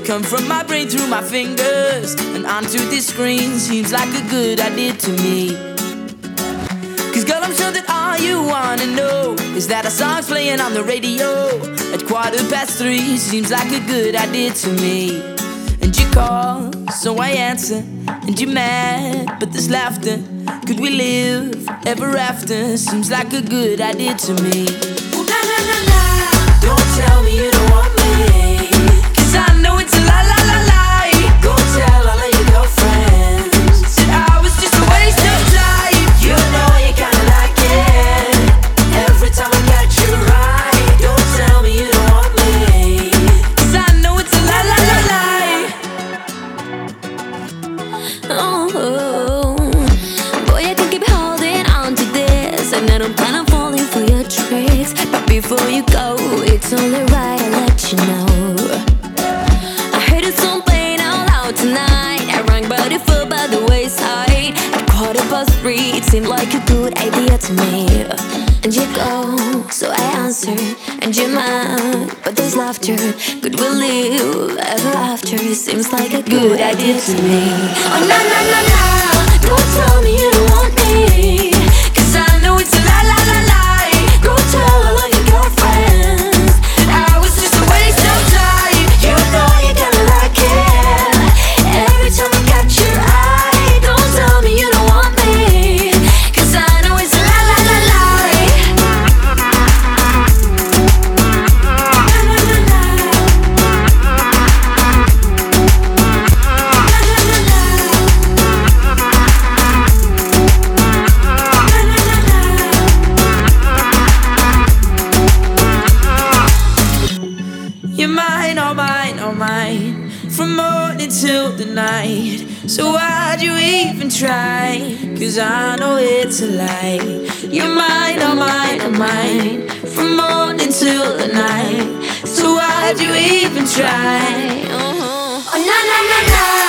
come from my brain through my fingers and onto this screen. Seems like a good idea to me. Cause girl, I'm sure that all you wanna know is that a song's playing on the radio at 3:15. Seems like a good idea to me. And you call, so I answer, and you're mad, but there's laughter. Could we live ever after? Seems like a good idea to me. Ooh, na na na na. Don't tell me you don't want me, cause I know it's a lie, lie, lie, lie. Go tell all of your girlfriends that I was just a waste of time. You know you kinda like it every time I catch you right. Don't tell me you don't want me, cause I know it's a lie, lie, lie, lie. Oh, boy, I can keep holding on to this, and I don't plan on falling for your tricks. But before you go, it's only right I let you know. I heard a song playing out loud tonight. I rang but it fell by the wayside. At 3:15, it seemed like a good idea to me. And you go, so I answer, and you're mad, but there's laughter. Could we live ever after? It seems like a good idea to me. Oh na na na na, don't tell me you don't want me, cause I know it's a lie, lie, lie, lie. Go tell all of your girlfriends that I was just a waste of time. You know you kinda like it every time I catch your eye. Don't tell me you don't want me, cause I know it's a lie, lie, lie, lie. Na, na, na, na. Na, na, na, na. You're mine, all mine, all mine, from morning till the night. So why'd you even try? Cause I know it's a lie. You're mine, all mine, all mine, from morning till the night. So why'd you even try? Oh na na na na.